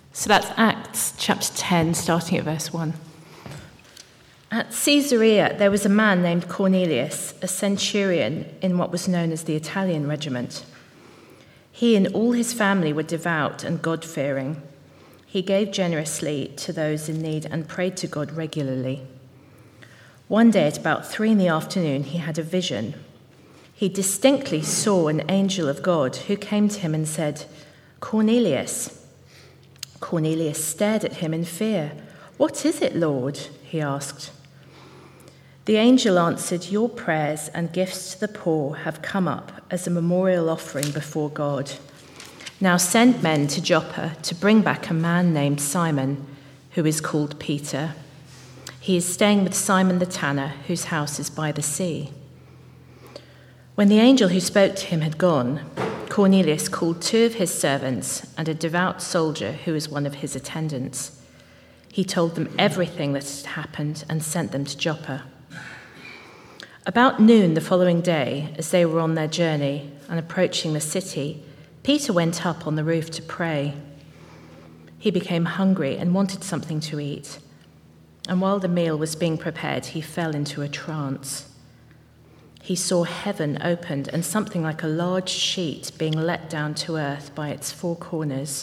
So that's Acts chapter 10, starting at verse 1. At Caesarea, there was a man named Cornelius, a centurion in what was known as the Italian regiment. He and all his family were devout and God-fearing. He gave generously to those in need and prayed to God regularly. One day at about 3 p.m, he had a vision. He distinctly saw an angel of God who came to him and said, "Cornelius." Cornelius stared at him in fear. "What is it, Lord?" he asked. The angel answered, "Your prayers and gifts to the poor have come up as a memorial offering before God. Now send men to Joppa to bring back a man named Simon, who is called Peter. He is staying with Simon the tanner, whose house is by the sea." When the angel who spoke to him had gone, Cornelius called 2 of his servants and a devout soldier who was one of his attendants. He told them everything that had happened and sent them to Joppa. About noon the following day, as they were on their journey and approaching the city, Peter went up on the roof to pray. He became hungry and wanted something to eat. And while the meal was being prepared, he fell into a trance. He saw heaven opened and something like a large sheet being let down to earth by its 4 corners.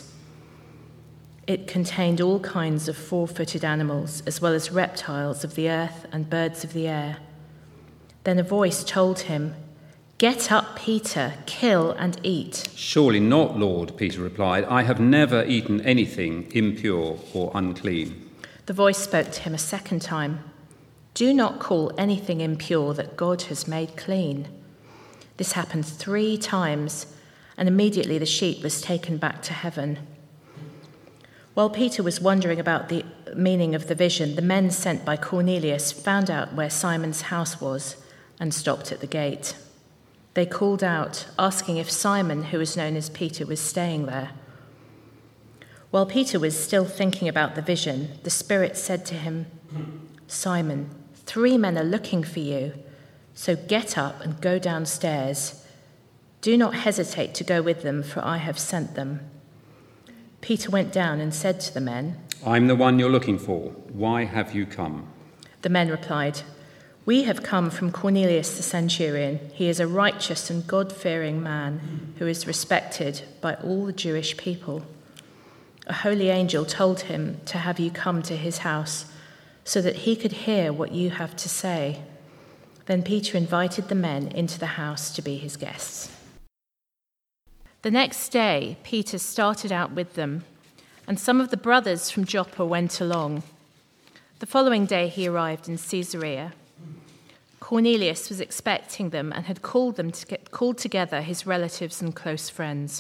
It contained all kinds of 4-footed animals, as well as reptiles of the earth and birds of the air. Then a voice told him, "Get up, Peter, kill and eat." "Surely not, Lord," Peter replied. "I have never eaten anything impure or unclean." The voice spoke to him a second time. "Do not call anything impure that God has made clean." This happened 3 times, and immediately the sheet was taken back to heaven. While Peter was wondering about the meaning of the vision, the men sent by Cornelius found out where Simon's house was and stopped at the gate. They called out, asking if Simon, who was known as Peter, was staying there. While Peter was still thinking about the vision, the Spirit said to him, "Simon, 3 men are looking for you, so get up and go downstairs. Do not hesitate to go with them, for I have sent them." Peter went down and said to the men, "I'm the one you're looking for. Why have you come?" The men replied, "We have come from Cornelius the centurion. He is a righteous and God-fearing man who is respected by all the Jewish people. A holy angel told him to have you come to his house so that he could hear what you have to say." Then Peter invited the men into the house to be his guests. The next day, Peter started out with them, and some of the brothers from Joppa went along. The following day he arrived in Caesarea. Cornelius was expecting them and had called together his relatives and close friends.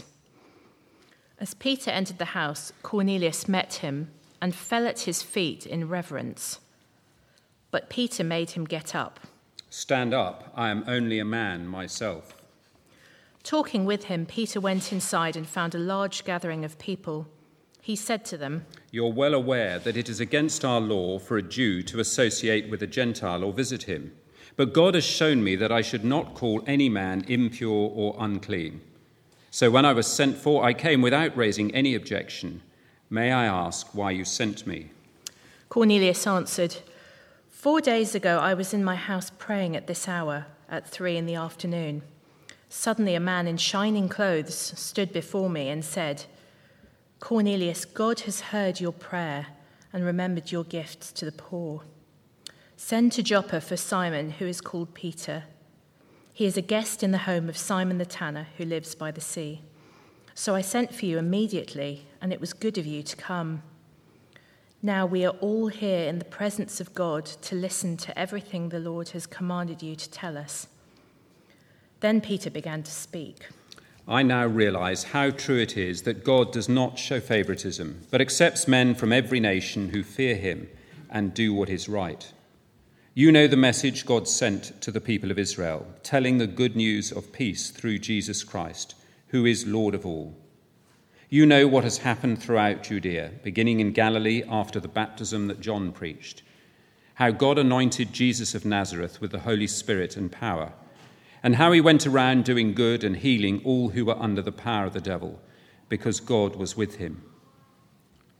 As Peter entered the house, Cornelius met him and fell at his feet in reverence. But Peter made him get up. "Stand up, I am only a man myself." Talking with him, Peter went inside and found a large gathering of people. He said to them, "You're well aware that it is against our law for a Jew to associate with a Gentile or visit him. But God has shown me that I should not call any man impure or unclean. So when I was sent for, I came without raising any objection. May I ask why you sent me?" Cornelius answered, 4 days ago I was in my house praying at this hour, at 3 p.m. Suddenly a man in shining clothes stood before me and said, "Cornelius, God has heard your prayer and remembered your gifts to the poor. Send to Joppa for Simon, who is called Peter. He is a guest in the home of Simon the tanner, who lives by the sea. So I sent for you immediately, and it was good of you to come. Now we are all here in the presence of God to listen to everything the Lord has commanded you to tell us." Then Peter began to speak. "I now realize how true it is that God does not show favoritism, but accepts men from every nation who fear him and do what is right. You know the message God sent to the people of Israel, telling the good news of peace through Jesus Christ, who is Lord of all. You know what has happened throughout Judea, beginning in Galilee after the baptism that John preached, how God anointed Jesus of Nazareth with the Holy Spirit and power, and how he went around doing good and healing all who were under the power of the devil, because God was with him.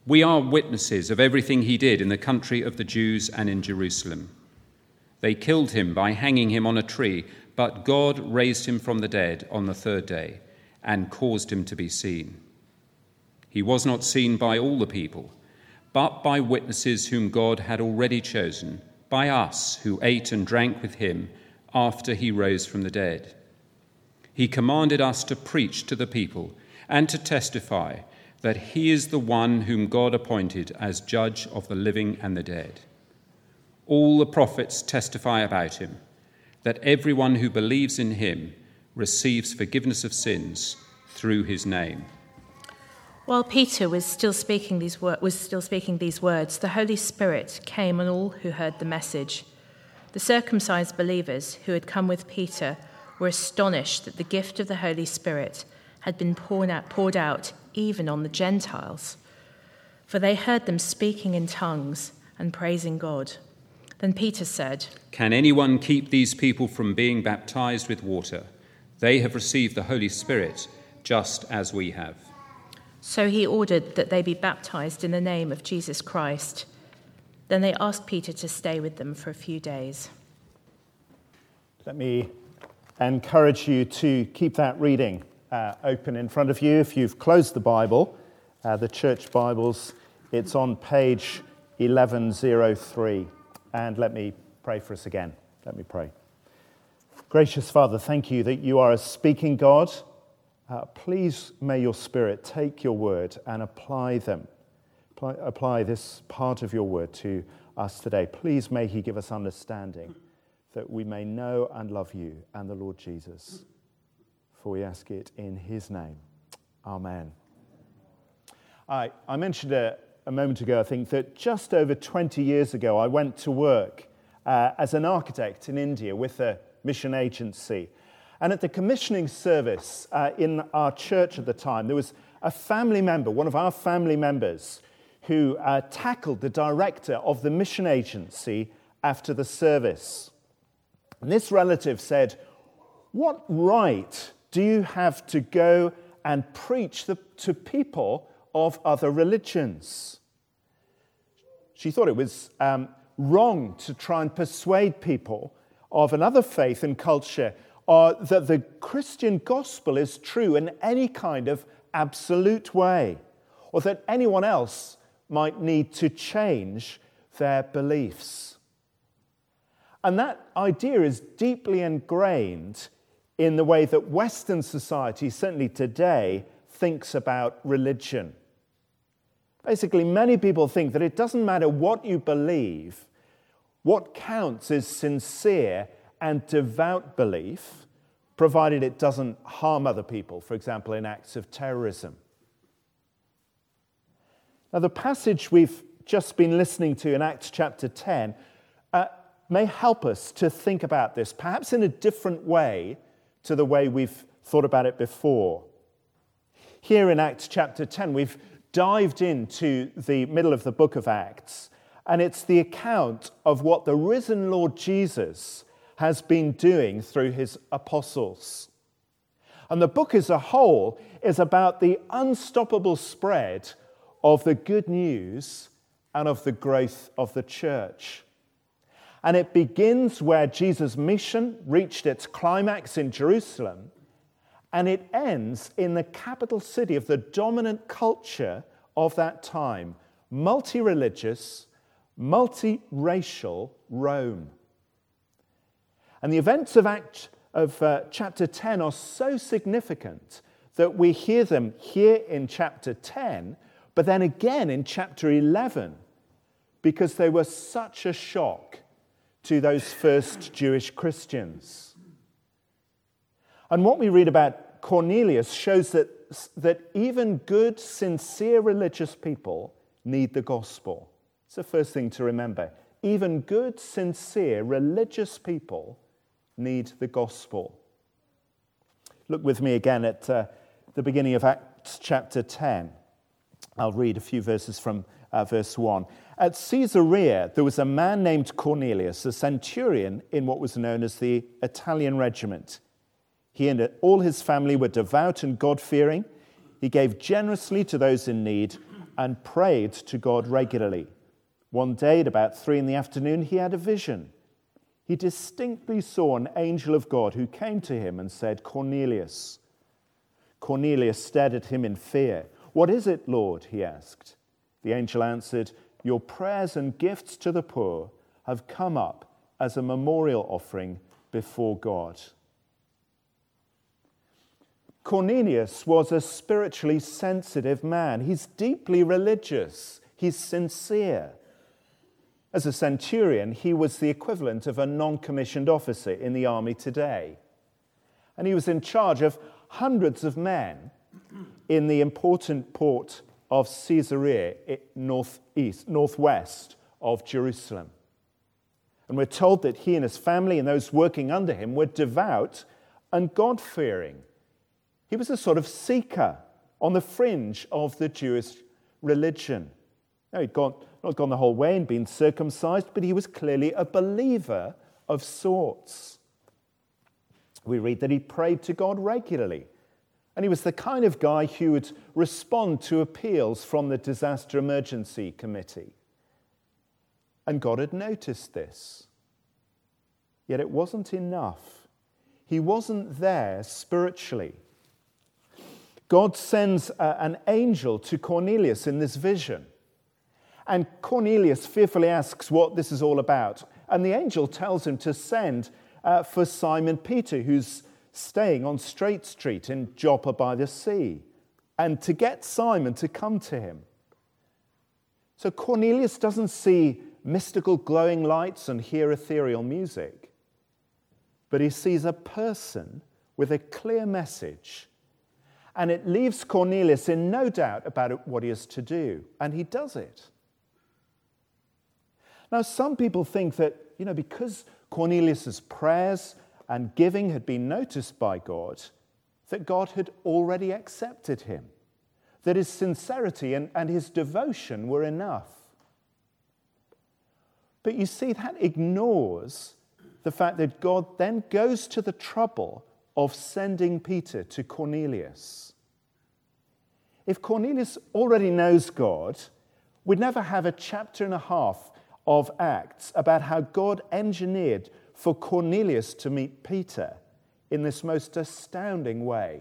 We are witnesses of everything he did in the country of the Jews and in Jerusalem. They killed him by hanging him on a tree, but God raised him from the dead on the third day and caused him to be seen. He was not seen by all the people, but by witnesses whom God had already chosen, by us who ate and drank with him after he rose from the dead. He commanded us to preach to the people and to testify that he is the one whom God appointed as judge of the living and the dead. All the prophets testify about him, that everyone who believes in him receives forgiveness of sins through his name. While Peter was still speaking these words, the Holy Spirit came on all who heard the message. The circumcised believers who had come with Peter were astonished that the gift of the Holy Spirit had been poured out even on the Gentiles, for they heard them speaking in tongues and praising God. Then Peter said, "Can anyone keep these people from being baptized with water? They have received the Holy Spirit just as we have." So he ordered that they be baptized in the name of Jesus Christ. Then they asked Peter to stay with them for a few days. Let me encourage you to keep that reading open in front of you. If you've closed the Bible, the church Bibles, it's on page 1103. And let me pray for us again. Let me pray. Gracious Father, thank you that you are a speaking God. Please may your Spirit take your word and apply this part of your word to us today. Please may he give us understanding that we may know and love you and the Lord Jesus. For we ask it in his name. Amen. I mentioned a moment ago, I think, that just over 20 years ago, I went to work as an architect in India with a mission agency. And at the commissioning service in our church at the time, there was a family member, one of our family members, who tackled the director of the mission agency after the service. And this relative said, "What right do you have to go and preach to people of other religions?" She thought it was wrong to try and persuade people of another faith and culture that the Christian gospel is true in any kind of absolute way, or that anyone else might need to change their beliefs. And that idea is deeply ingrained in the way that Western society, certainly today, thinks about religion. Basically, many people think that it doesn't matter what you believe, what counts is sincere and devout belief, provided it doesn't harm other people, for example, in acts of terrorism. Now, the passage we've just been listening to in Acts chapter 10 may help us to think about this, perhaps in a different way to the way we've thought about it before. Here in Acts chapter 10, we've dived into the middle of the book of Acts, and it's the account of what the risen Lord Jesus has been doing through his apostles. And the book as a whole is about the unstoppable spread of the good news and of the growth of the church. And it begins where Jesus' mission reached its climax in Jerusalem, and it ends in the capital city of the dominant culture of that time, multi-religious, multi-racial Rome. And the events of chapter 10 are so significant that we hear them here in chapter 10, but then again in chapter 11, because they were such a shock to those first Jewish Christians. And what we read about Cornelius shows that even good, sincere religious people need the gospel. It's the first thing to remember. Even good, sincere religious people need the gospel. Look with me again at the beginning of Acts chapter 10. I'll read a few verses from verse 1. At Caesarea, there was a man named Cornelius, a centurion in what was known as the Italian regiment. He and all his family were devout and God-fearing. He gave generously to those in need and prayed to God regularly. One day at about 3 p.m, he had a vision. He distinctly saw an angel of God who came to him and said, "Cornelius." Cornelius stared at him in fear. "What is it, Lord?" he asked. The angel answered, "Your prayers and gifts to the poor have come up as a memorial offering before God." Cornelius was a spiritually sensitive man. He's deeply religious. He's sincere. As a centurion, he was the equivalent of a non-commissioned officer in the army today. And he was in charge of hundreds of men in the important port of Caesarea, northwest of Jerusalem. And we're told that he and his family and those working under him were devout and God-fearing. He was a sort of seeker on the fringe of the Jewish religion. Now, he'd not gone the whole way and been circumcised, but he was clearly a believer of sorts. We read that he prayed to God regularly, and he was the kind of guy who would respond to appeals from the Disaster Emergency Committee. And God had noticed this. Yet it wasn't enough. He wasn't there spiritually. God sends an angel to Cornelius in this vision. And Cornelius fearfully asks what this is all about. And the angel tells him to send for Simon Peter, who's staying on Straight Street in Joppa by the sea, and to get Simon to come to him. So Cornelius doesn't see mystical glowing lights and hear ethereal music, but he sees a person with a clear message. And it leaves Cornelius in no doubt about what he is to do, and he does it. Now, some people think that, because Cornelius' prayers and giving had been noticed by God, that God had already accepted him, that his sincerity and his devotion were enough. But you see, that ignores the fact that God then goes to the trouble of sending Peter to Cornelius. If Cornelius already knows God, we'd never have a chapter and a half of Acts about how God engineered for Cornelius to meet Peter in this most astounding way.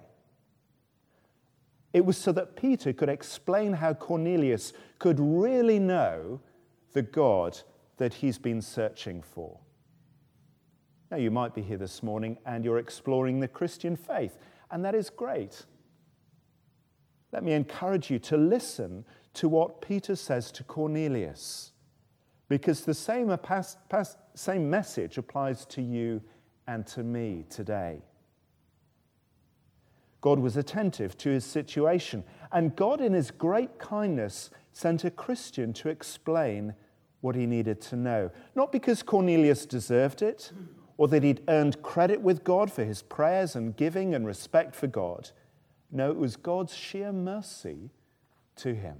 It was so that Peter could explain how Cornelius could really know the God that he's been searching for. Now, you might be here this morning and you're exploring the Christian faith, and that is great. Let me encourage you to listen to what Peter says to Cornelius, because the same message applies to you and to me today. God was attentive to his situation, and God in his great kindness sent a Christian to explain what he needed to know. Not because Cornelius deserved it, or that he'd earned credit with God for his prayers and giving and respect for God. No, it was God's sheer mercy to him.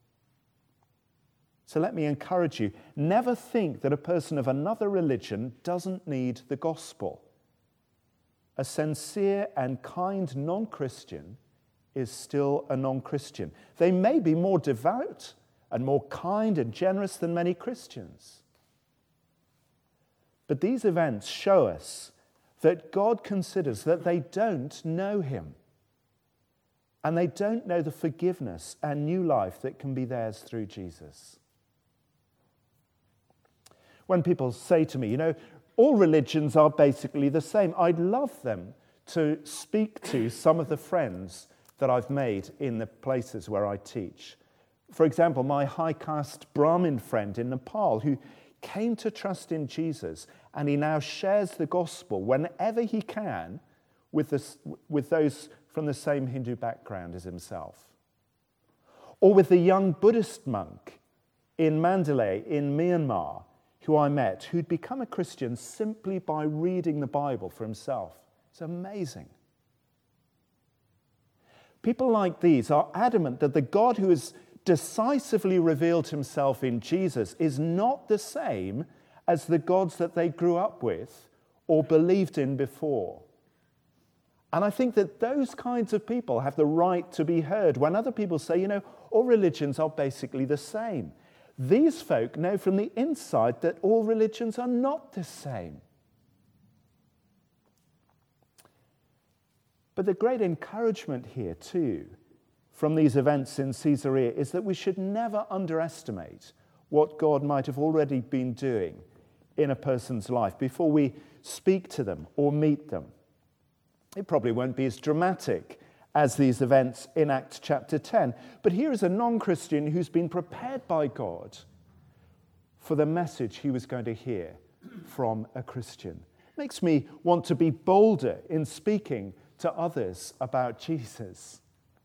So let me encourage you, never think that a person of another religion doesn't need the gospel. A sincere and kind non-Christian is still a non-Christian. They may be more devout and more kind and generous than many Christians. But these events show us that God considers that they don't know him, and they don't know the forgiveness and new life that can be theirs through Jesus. When people say to me, all religions are basically the same, I'd love them to speak to some of the friends that I've made in the places where I teach. For example, my high caste Brahmin friend in Nepal, who came to trust in Jesus, and he now shares the gospel whenever he can with those from the same Hindu background as himself. Or with the young Buddhist monk in Mandalay in Myanmar, who I met, who'd become a Christian simply by reading the Bible for himself. It's amazing. People like these are adamant that the God who has decisively revealed himself in Jesus is not the same as the gods that they grew up with or believed in before. And I think that those kinds of people have the right to be heard when other people say, all religions are basically the same. These folk know from the inside that all religions are not the same. But the great encouragement here, too, from these events in Caesarea is that we should never underestimate what God might have already been doing in a person's life before we speak to them or meet them. It probably won't be as dramatic as these events in Acts chapter 10, but here is a non-Christian who's been prepared by God for the message he was going to hear from a Christian. It makes me want to be bolder in speaking to others about Jesus.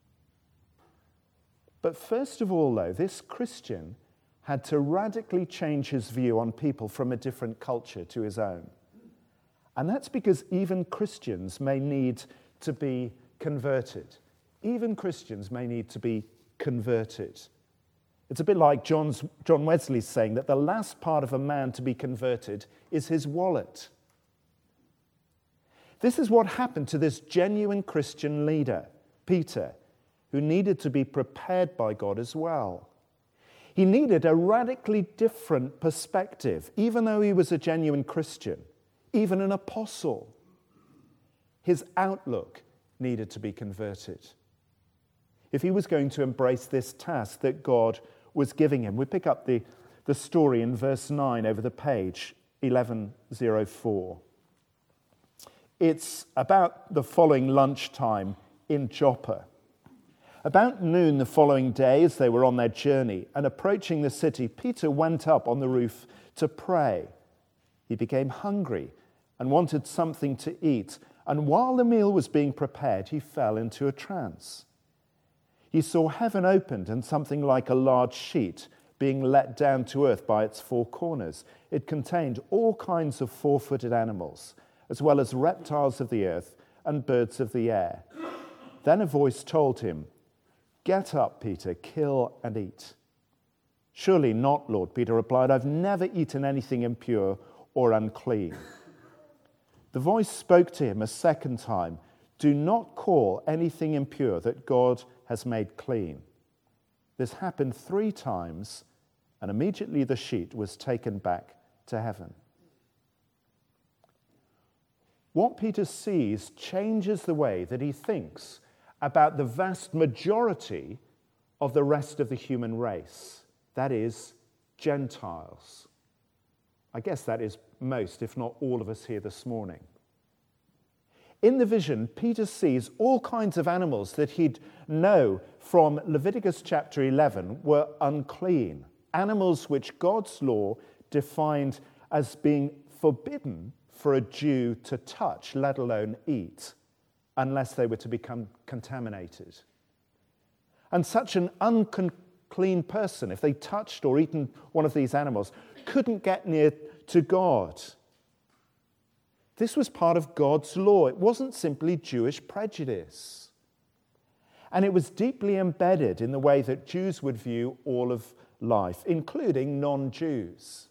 But first of all, though, this Christian had to radically change his view on people from a different culture to his own. And that's because even Christians may need to be converted. Even Christians may need to be converted. It's a bit like John Wesley saying that the last part of a man to be converted is his wallet. This is what happened to this genuine Christian leader, Peter, who needed to be prepared by God as well. He needed a radically different perspective, even though he was a genuine Christian, even an apostle. His outlook needed to be converted. If he was going to embrace this task that God was giving him, we pick up the story in verse 9 over the page, 1104. It's about the following lunchtime in Joppa. About noon the following day, as they were on their journey and approaching the city, Peter went up on the roof to pray. He became hungry and wanted something to eat, and while the meal was being prepared, he fell into a trance. He saw heaven opened and something like a large sheet being let down to earth by its four corners. It contained all kinds of four-footed animals, as well as reptiles of the earth and birds of the air. Then a voice told him, "Get up, Peter, kill and eat." "Surely not, Lord," Peter replied. "I've never eaten anything impure or unclean." The voice spoke to him a second time, "Do not call anything impure that God has made clean." This happened 3 times, and immediately the sheet was taken back to heaven. What Peter sees changes the way that he thinks about the vast majority of the rest of the human race, that is, Gentiles. I guess that is most, if not all of us here this morning. In the vision, Peter sees all kinds of animals that he'd know from Leviticus chapter 11 were unclean, animals which God's law defined as being forbidden for a Jew to touch, let alone eat, unless they were to become contaminated. And such an unclean person, if they touched or eaten one of these animals, couldn't get near to God. This was part of God's law. It wasn't simply Jewish prejudice. And it was deeply embedded in the way that Jews would view all of life, including non-Jews.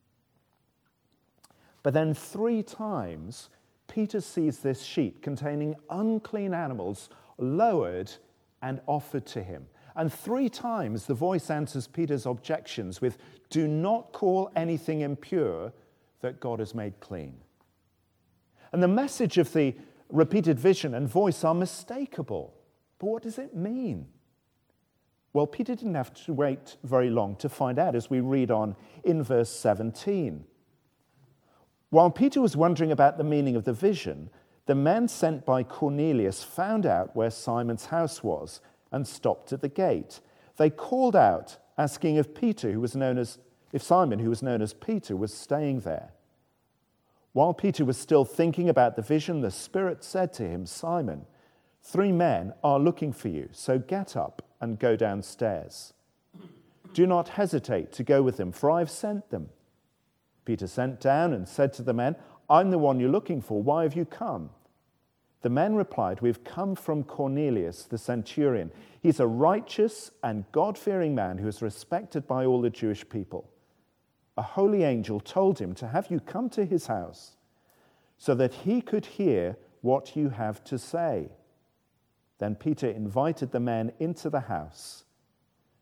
But then 3 times, Peter sees this sheet containing unclean animals lowered and offered to him. And 3 times the voice answers Peter's objections with, "Do not call anything impure that God has made clean." And the message of the repeated vision and voice are mistakable. But what does it mean? Well, Peter didn't have to wait very long to find out as we read on in verse 17. While Peter was wondering about the meaning of the vision, the men sent by Cornelius found out where Simon's house was and stopped at the gate. They called out, asking if Simon, who was known as Peter, was staying there. While Peter was still thinking about the vision, the Spirit said to him, "Simon, 3 men are looking for you, so get up and go downstairs. Do not hesitate to go with them, for I have sent them." Peter sent down and said to the men, "I'm the one you're looking for. Why have you come?" The men replied, "We've come from Cornelius, the centurion. He's a righteous and God-fearing man who is respected by all the Jewish people. A holy angel told him to have you come to his house so that he could hear what you have to say." Then Peter invited the men into the house.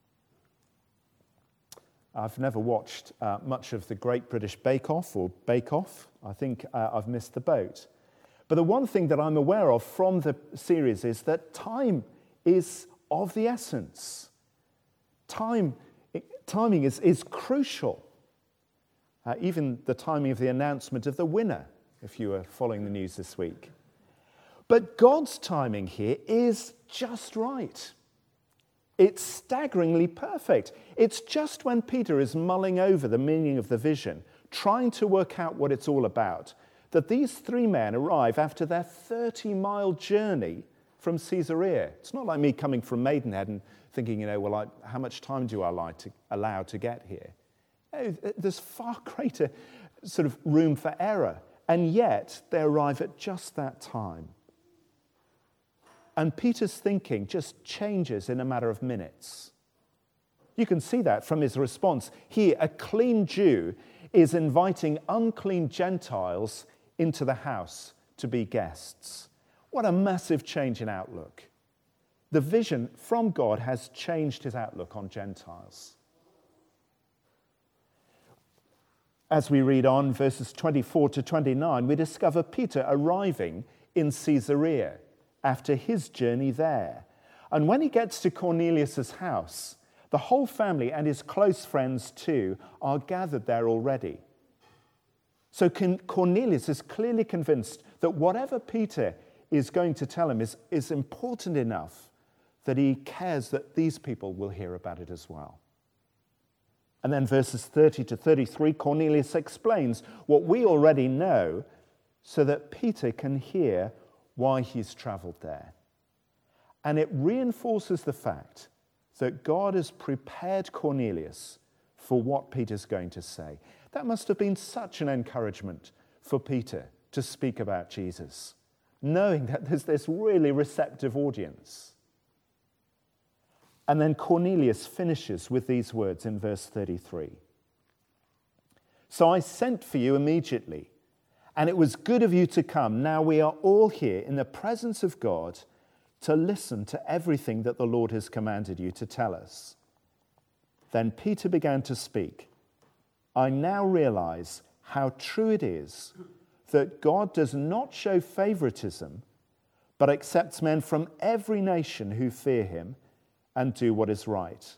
I've never watched much of the Great British Bake Off or Bake Off. I think I've missed the boat. But the one thing that I'm aware of from the series is that time is of the essence. Timing is crucial. Even the timing of the announcement of the winner, if you were following the news this week. But God's timing here is just right. It's staggeringly perfect. It's just when Peter is mulling over the meaning of the vision, trying to work out what it's all about, that these three men arrive after their 30-mile journey from Caesarea. It's not like me coming from Maidenhead and thinking, how much time do I allow to get here? No, there's far greater sort of room for error, and yet they arrive at just that time. And Peter's thinking just changes in a matter of minutes. You can see that from his response. Here, a clean Jew is inviting unclean Gentiles into the house to be guests. What a massive change in outlook. The vision from God has changed his outlook on Gentiles. As we read on, verses 24 to 29, we discover Peter arriving in Caesarea after his journey there. And when he gets to Cornelius' house, the whole family and his close friends too are gathered there already. So Cornelius is clearly convinced that whatever Peter is going to tell him is important enough that he cares that these people will hear about it as well. And then verses 30 to 33, Cornelius explains what we already know so that Peter can hear why he's traveled there. And it reinforces the fact that God has prepared Cornelius for what Peter's going to say. That must have been such an encouragement for Peter to speak about Jesus, knowing that there's this really receptive audience. And then Cornelius finishes with these words in verse 33. So I sent for you immediately, and it was good of you to come. Now we are all here in the presence of God to listen to everything that the Lord has commanded you to tell us. Then Peter began to speak. I now realize how true it is that God does not show favoritism, but accepts men from every nation who fear him and do what is right.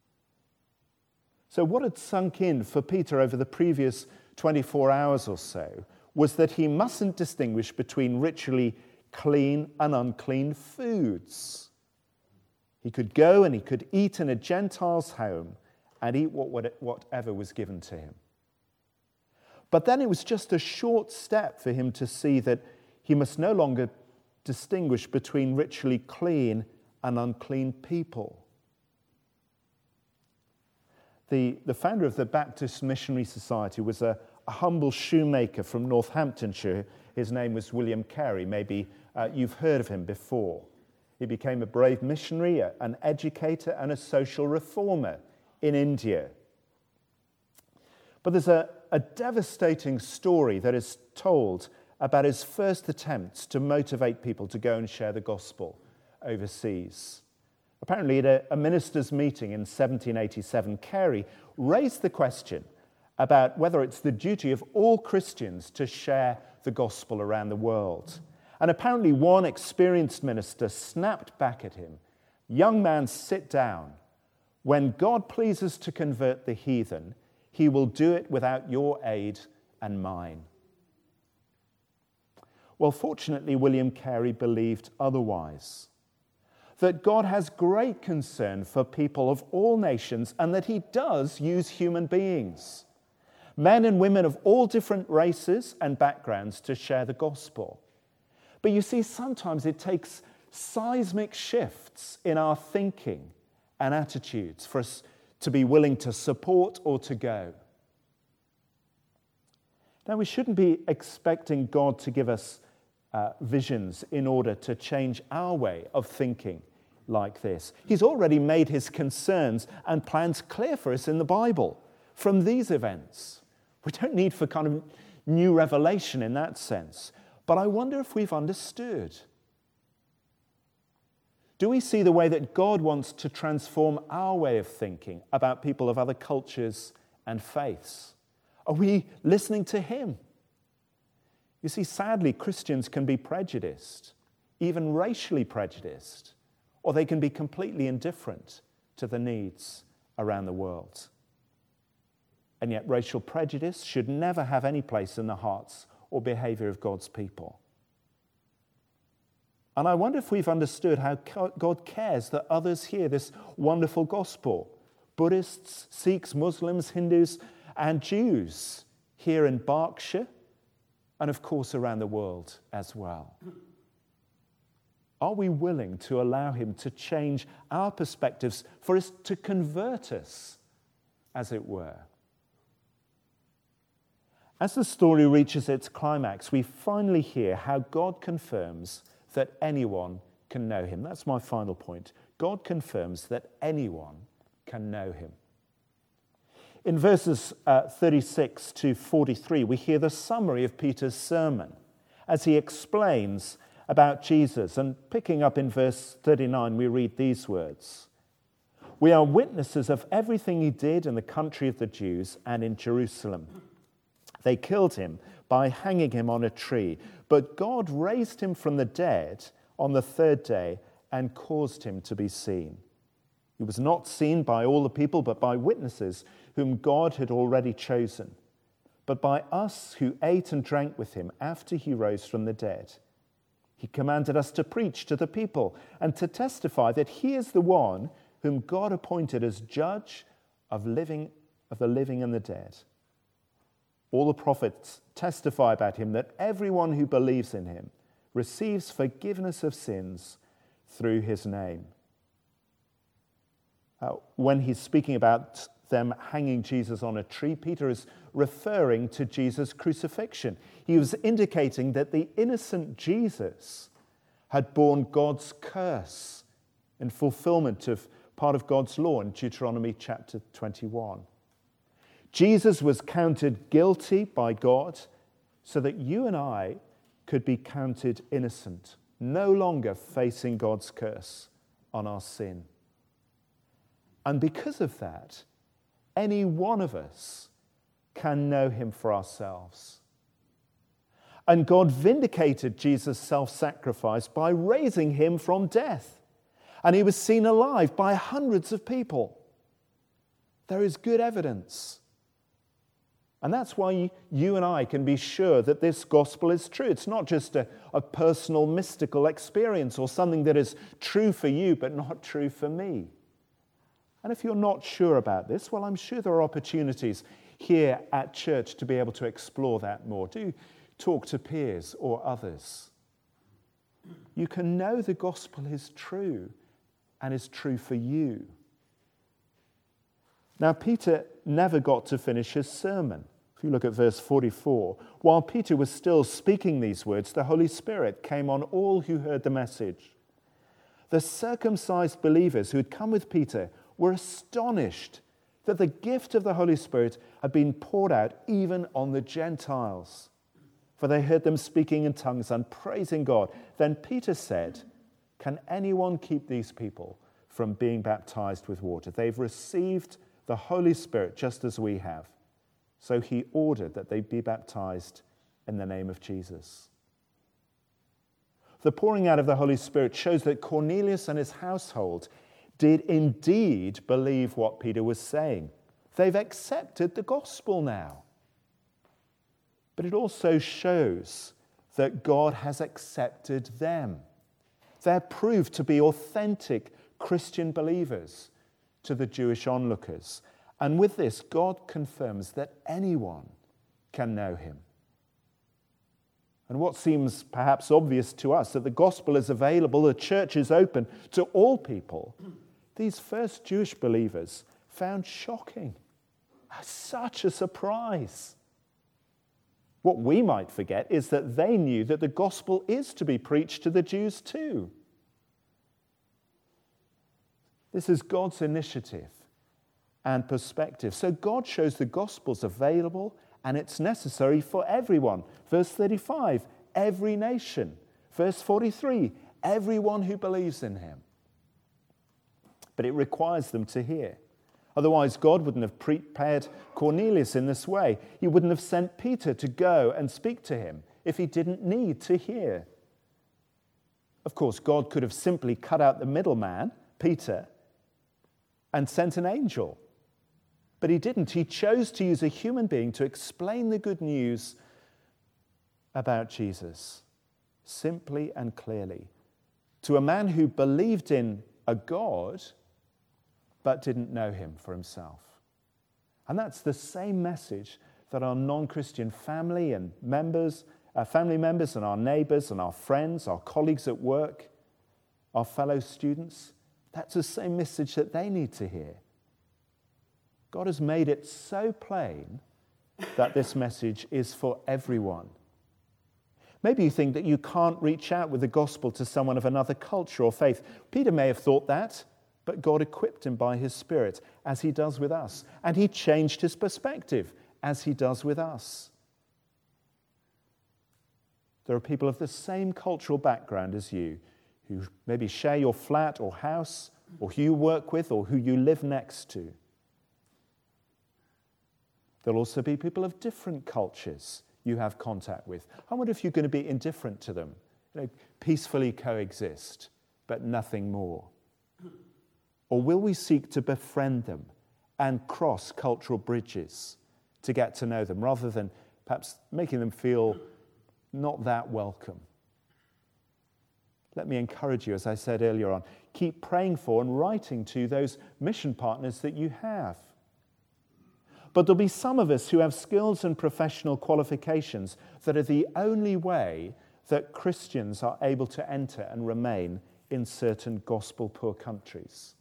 So what had sunk in for Peter over the previous 24 hours or so was that he mustn't distinguish between ritually clean and unclean foods. He could go and he could eat in a Gentile's home and eat whatever was given to him. But then it was just a short step for him to see that he must no longer distinguish between ritually clean and unclean people. The founder of the Baptist Missionary Society was a humble shoemaker from Northamptonshire. His name was William Carey. Maybe you've heard of him before. He became a brave missionary, an educator, and a social reformer in India. But there's a devastating story that is told about his first attempts to motivate people to go and share the gospel overseas. Apparently, at a ministers' meeting in 1787, Carey raised the question about whether it's the duty of all Christians to share the gospel around the world. And apparently one experienced minister snapped back at him, "Young man, sit down. When God pleases to convert the heathen, he will do it without your aid and mine." Well, fortunately, William Carey believed otherwise, that God has great concern for people of all nations and that he does use human beings, men and women of all different races and backgrounds, to share the gospel. But you see, sometimes it takes seismic shifts in our thinking and attitudes for us to be willing to support or to go. Now, we shouldn't be expecting God to give us visions in order to change our way of thinking like this. He's already made his concerns and plans clear for us in the Bible from these events. We don't need for kind of new revelation in that sense. But I wonder if we've understood. Do we see the way that God wants to transform our way of thinking about people of other cultures and faiths? Are we listening to him? You see, sadly, Christians can be prejudiced, even racially prejudiced, or they can be completely indifferent to the needs around the world. And yet racial prejudice should never have any place in the hearts or behavior of God's people. And I wonder if we've understood how God cares that others hear this wonderful gospel. Buddhists, Sikhs, Muslims, Hindus, and Jews here in Berkshire, and of course around the world as well. Are we willing to allow him to change our perspectives, for us to convert us, as it were? As the story reaches its climax, we finally hear how God confirms that anyone can know him. That's my final point. God confirms that anyone can know him. In verses 36 to 43, we hear the summary of Peter's sermon as he explains about Jesus. And picking up in verse 39, we read these words: "We are witnesses of everything he did in the country of the Jews and in Jerusalem. They killed him by hanging him on a tree, but God raised him from the dead on the third day and caused him to be seen. He was not seen by all the people, but by witnesses whom God had already chosen, but by us who ate and drank with him after he rose from the dead. He commanded us to preach to the people and to testify that he is the one whom God appointed as judge of the living and the dead. All the prophets testify about him that everyone who believes in him receives forgiveness of sins through his name." When he's speaking about them hanging Jesus on a tree, Peter is referring to Jesus' crucifixion. He was indicating that the innocent Jesus had borne God's curse in fulfillment of part of God's law in Deuteronomy chapter 21. Jesus was counted guilty by God so that you and I could be counted innocent, no longer facing God's curse on our sin. And because of that, any one of us can know him for ourselves. And God vindicated Jesus' self-sacrifice by raising him from death. And he was seen alive by hundreds of people. There is good evidence. And that's why you and I can be sure that this gospel is true. It's not just a personal mystical experience or something that is true for you but not true for me. And if you're not sure about this, well, I'm sure there are opportunities here at church to be able to explore that more. Do talk to peers or others. You can know the gospel is true and is true for you. Now, Peter never got to finish his sermon. If you look at verse 44, while Peter was still speaking these words, the Holy Spirit came on all who heard the message. The circumcised believers who had come with Peter were astonished that the gift of the Holy Spirit had been poured out even on the Gentiles, for they heard them speaking in tongues and praising God. Then Peter said, "Can anyone keep these people from being baptized with water? They've received the Holy Spirit just as we have." So he ordered that they be baptized in the name of Jesus. The pouring out of the Holy Spirit shows that Cornelius and his household did indeed believe what Peter was saying. They've accepted the gospel now. But it also shows that God has accepted them. They're proved to be authentic Christian believers to the Jewish onlookers. And with this, God confirms that anyone can know him. And what seems perhaps obvious to us, that the gospel is available, the church is open to all people, these first Jewish believers found shocking. Such a surprise. What we might forget is that they knew that the gospel is to be preached to the Jews too. This is God's initiative and perspective. So God shows the gospel's available and it's necessary for everyone. Verse 35, every nation. Verse 43, everyone who believes in him. but it requires them to hear. Otherwise, God wouldn't have prepared Cornelius in this way. He wouldn't have sent Peter to go and speak to him if he didn't need to hear. Of course, God could have simply cut out the middleman, Peter, and sent an angel. But he didn't. He chose to use a human being to explain the good news about Jesus, simply and clearly, to a man who believed in a God but didn't know him for himself. And that's the same message that our non-Christian family members and our neighbors and our friends, our colleagues at work, our fellow students, that's the same message that they need to hear. God has made it so plain that this message is for everyone. Maybe you think that you can't reach out with the gospel to someone of another culture or faith. Peter may have thought that, but God equipped him by his Spirit, as he does with us. And he changed his perspective, as he does with us. There are people of the same cultural background as you, who maybe share your flat or house, or who you work with, or who you live next to. There'll also be people of different cultures you have contact with. I wonder if you're going to be indifferent to them, peacefully coexist, but nothing more. Or will we seek to befriend them and cross cultural bridges to get to know them, rather than perhaps making them feel not that welcome? Let me encourage you, as I said earlier on, keep praying for and writing to those mission partners that you have. But there'll be some of us who have skills and professional qualifications that are the only way that Christians are able to enter and remain in certain gospel-poor countries.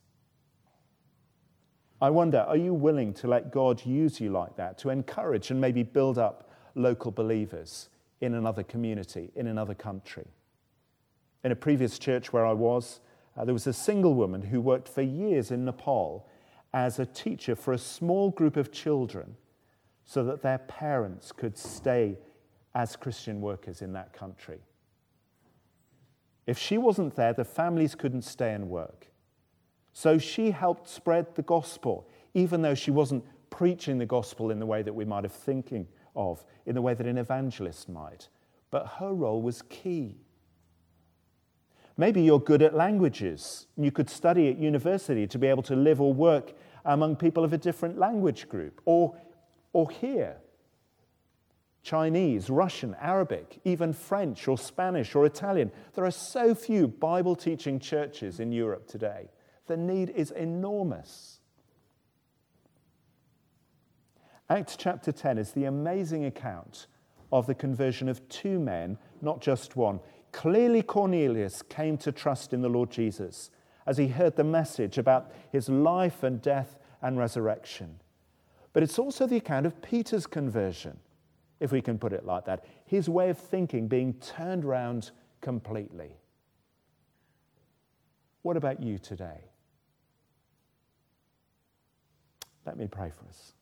I wonder, are you willing to let God use you like that, to encourage and maybe build up local believers in another community, in another country? In a previous church where I was, there was a single woman who worked for years in Nepal as a teacher for a small group of children so that their parents could stay as Christian workers in that country. If she wasn't there, the families couldn't stay and work. So she helped spread the gospel, even though she wasn't preaching the gospel in the way that we might have thinking of, in the way that an evangelist might. But her role was key. Maybe you're good at languages. You could study at university to be able to live or work among people of a different language group. Or here, Chinese, Russian, Arabic, even French or Spanish or Italian. There are so few Bible-teaching churches in Europe today. The need is enormous. Acts chapter 10 is the amazing account of the conversion of two men, not just one. Clearly, Cornelius came to trust in the Lord Jesus as he heard the message about his life and death and resurrection. But it's also the account of Peter's conversion, if we can put it like that, his way of thinking being turned around completely. What about you today? Let me pray for us.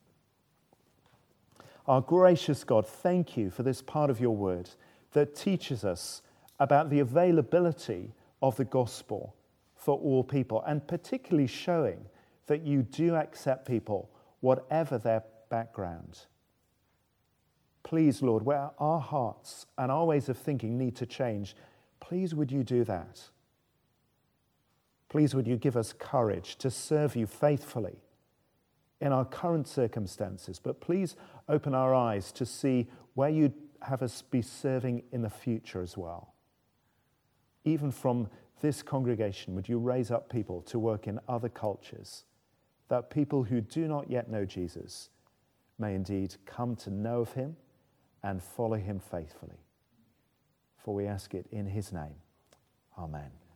Our gracious God, thank you for this part of your word that teaches us about the availability of the gospel for all people, and particularly showing that you do accept people, whatever their background. Please, Lord, where our hearts and our ways of thinking need to change, please would you do that. Please would you give us courage to serve you faithfully in our current circumstances, but please open our eyes to see where you'd have us be serving in the future as well. Even from this congregation, would you raise up people to work in other cultures, that people who do not yet know Jesus may indeed come to know of him and follow him faithfully. For we ask it in his name. Amen.